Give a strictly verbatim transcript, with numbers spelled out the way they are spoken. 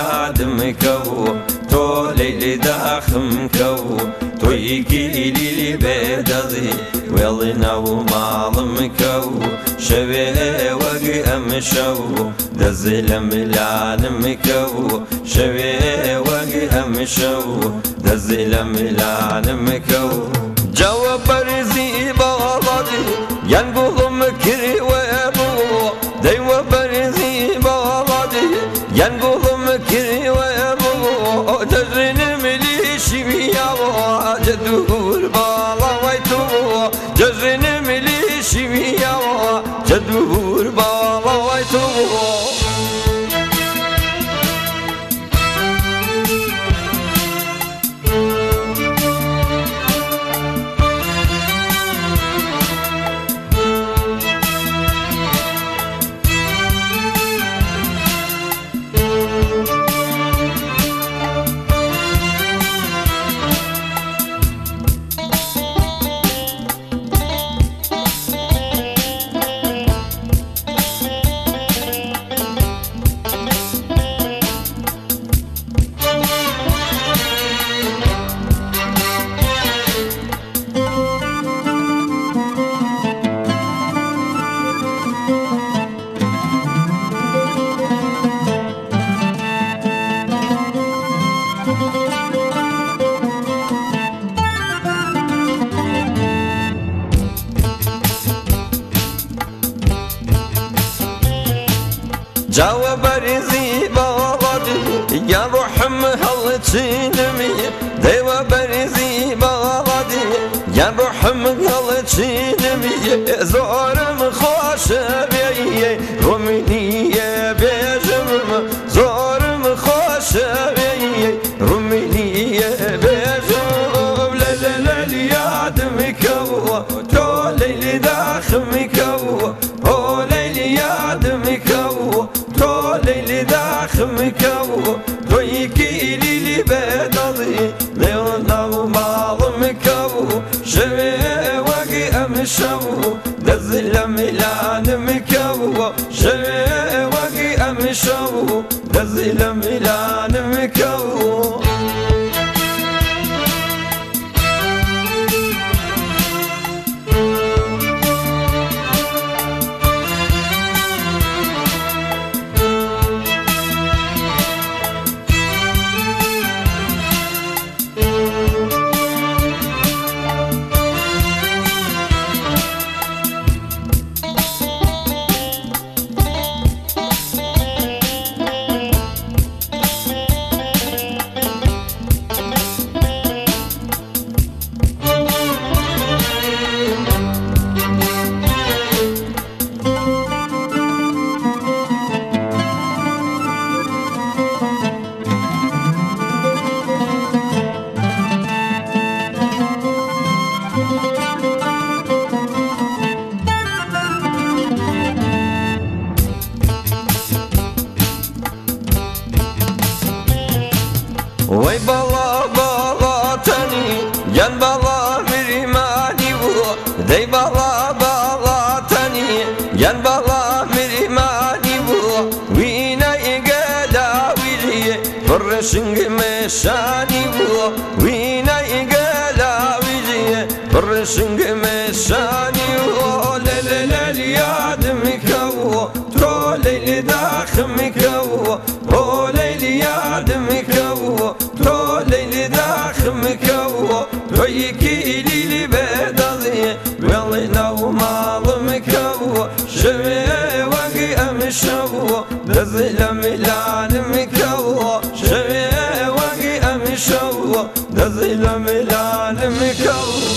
یادم کو تو لیلی داخم کو توی گیلی بدازی ولی نو مالم کو شوی وگی ام شو دزلم لانم کو شوی وگی ام شو دزلم لانم کو جواب برزی بالادی ینگولم کری و ابو دیو برزی بالادی ینگولم کری و ابو جزرنم لیشی بیاوا جدور بالا وی تو جزرنم لیشی بیاوا جدور بالا وی تو جواب برزي بالادي يا روحم هالتشينمي ديوا برزي بالادي يا روحم هالتشينمي زورم خوش بيه رومنية بيجم زورم خوش بيه رومنية بيجم لا لا لا ليادم كوا تو ليلي داخم كوا او ليلي يادم كوا تو ليلي داخم كوا تو يكيلي لي بدلي ليونا ومالم كوا شوي وقي ام شو دزل ميلان كوا شوي وقي ام شو دزل ميلان كوا وي بالا بالا تاني ين بالا مريماني و دي بالا بالا تاني ين بالا مريماني و وينا يقالا ويلي فرشنج مشاني و وينا يقالا ويلي فرشنج مشاني و لا لا لا ليادم كوا ترو ليلي داخم كوا او ليلي يادم كوا ترو ليلي داخم كوا تو يكيلي لي بدلي والله نو مالم كوا شوي وقي ام شو دزل ميلان كوا شوي وقي ام شو دزل ميلان كوا